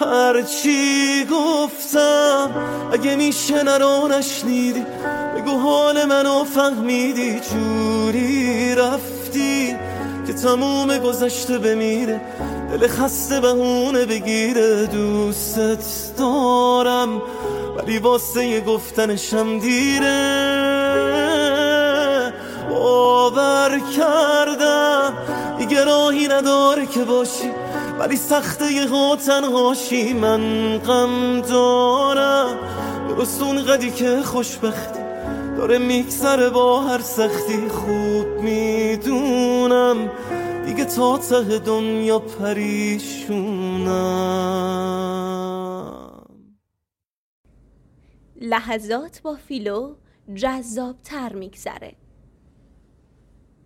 هرچی گفتم اگه میشه نرو نشنیدی، بگو حال منو فهمیدی، جوری رفتی که تموم گذشته بمیره، دل خسته بهونه بگیره. دوستت دارم ولی واسه گفتنشم دیره. باور کردم دیگه راهی نداره که باشی، ولی سخته یه ها تنهاشی. من غم دارم درست اون قدی که خوشبختی داره میگذره با هر سختی. خوب میدونم دیگه تا ته دنیا پریشونم. لحظات با فیلو جذاب تر میگذره.